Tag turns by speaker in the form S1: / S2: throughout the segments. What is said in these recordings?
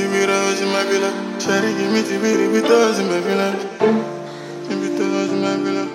S1: tibitos in my villa. Shawty give me tibitos in my villa. Tibitos in my villa.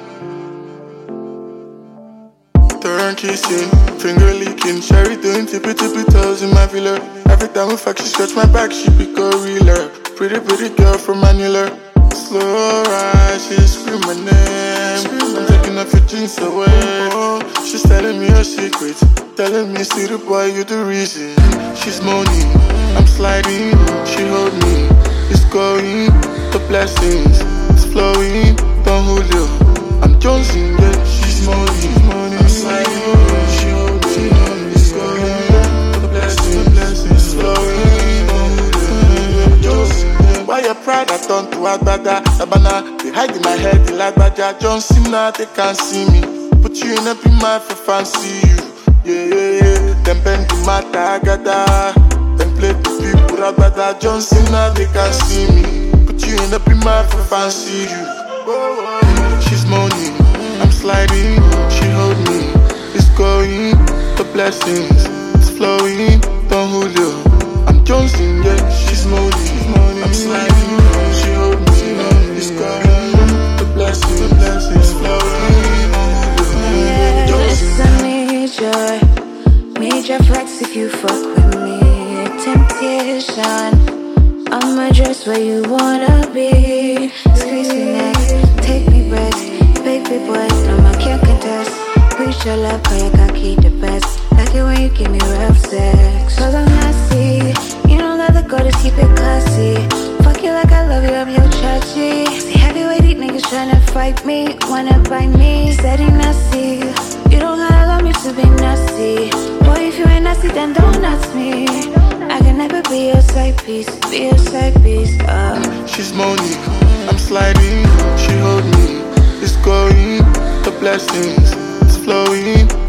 S1: Turn kissing, finger licking. Sherry doing tibitos in my villa. Every time we fuck, she scratch my back, she pick a reeler. Pretty girl from Manila. Slow ride, she scream my name. I'm taking off your jeans away. She's telling me her secrets, telling me, see the boy, you the reason. She's moaning, I'm sliding, she hold me. It's going, the blessings, it's flowing. Don Julio, I'm Jonesing, yeah. She's moaning, I'm sliding, she hold me. It's going, the blessings, it's flowing. Don Julio, why your pride I turn to Agbada? Sabana, they hide in my head, the light Baja. John Cena, they can't see me. Put you in a prima for fancy you. Yeah. Them bend the matter, Agada. Them play the people, Rabada. John Cena, they can't see me. Put you in a prima for fancy you. She's moaning, I'm sliding, she hold me. It's going, the blessings, it's flowing. Don Julio, I'm Jonesing, yeah. She's moaning, I'm sliding, she hold me. It's going, the blessings, it's flowing.
S2: Yes, I need your flex if you fuck with me. Temptation, I'ma dress where you wanna be. Squeeze me next, take me breath. Baby boy, no I can't contest. Reach your love, cause you got keep the best. Like it when you give me rough sex. Cause I'm nasty, you know that the goal is keep it classy. Fuck you like I love you, I'm your chachi. See heavyweight niggas tryna fight me, wanna bite me. Steady nasty, you don't gotta love me to be nasty. Boy, if you ain't nasty, then don't ask me. I can never be your side piece, be your side piece.
S1: She's moaning, I'm sliding, she hold me. It's going, the blessings, it's flowing.